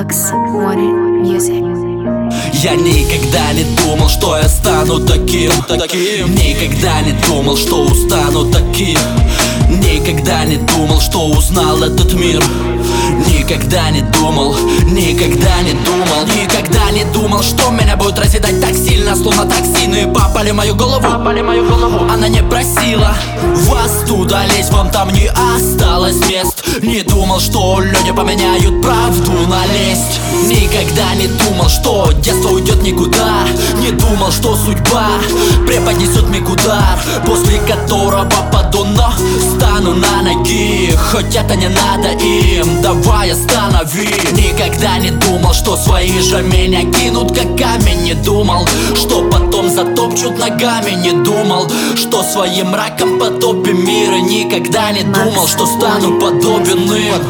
Max Wanted Music. Я никогда не думал, что я стану таким. Никогда не думал, что устану таким. Никогда не думал, что узнал этот мир. Никогда не думал, никогда не думал. Никогда не думал, что меня будет разъедать так сильно, словно токсины попали в мою голову. Она не просила вас туда лезть, вам там не осталось мест. Не думал, что люди поменяют правду на лесть. Никогда не думал, что детство уйдет никуда. Не думал, что судьба преподнесет мне удар, после которого паду, но стану на ноги. Хоть это не надо им, давай останови. Никогда не думал, что свои же меня кинут как камень. Не думал, что потом затопчут ногами. Не думал, что своим мраком потопим мир. И никогда не думал, что стану подобен им.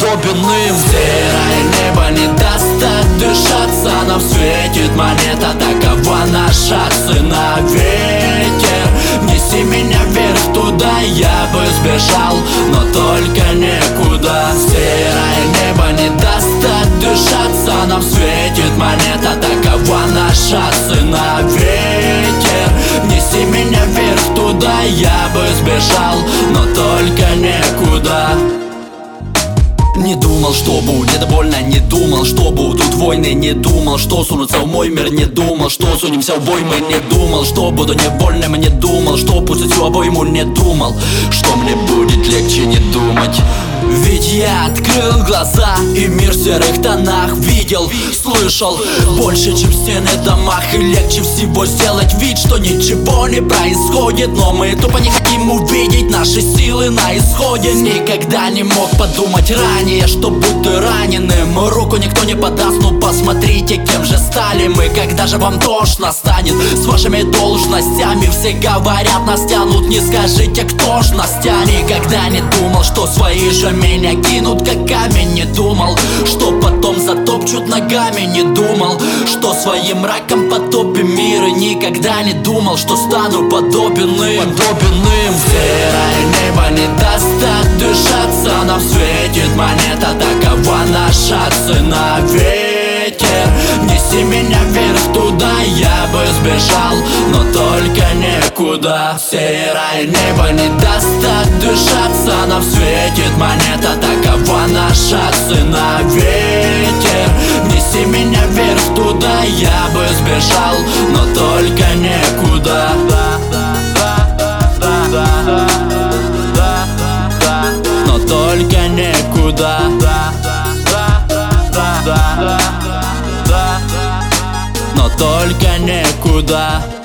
Серое небо не даст отдышаться, нам светит монета, такова наша цена. Ветер, неси меня вверх туда, я бы сбежал, но только некуда. Серое небо не даст отдышаться, нам светит монета, такова наша цена. Ветер, неси меня вверх туда, я бы сбежал, но только некуда. Не думал, что будет больно, не думал, что будут войны. Не думал, что сунутся в мой мир. Не думал, что сунемся в бой мы. Не думал, что буду невольным. Не думал, что пустят всю обойму. Не думал, что мне будет легче не думать. Ведь я открыл глаза и мир в серых тонах видел, слышал больше, чем стены в домах. И легче всего сделать вид, что ничего не происходит. Но мы тупо не хотим увидеть наши силы на исходе. Никогда не мог подумать ранее, что будто раненым руку никто не подаст. Ну посмотрите, кем же стали мы. Когда же вам тошно станет с вашими должностями? Все говорят, нас тянут, не скажите, кто ж нас тянет. Никогда не думал, что свои же меня кинут как камень. Не думал, что потом затопчут ногами. Не думал, что своим мраком потопим мир. И никогда не думал, что стану подобен им. Серое небо не даст отдышаться, нам светит монета, такова наша цена. Ветер, неси меня вверх туда, я бы сбежал, но только некуда. Серое небо не даст отдышаться, нам светит монета, такова наша цена. Ветер, неси меня вверх туда, я бы сбежал, но только некуда. Но только некуда. Но только некуда.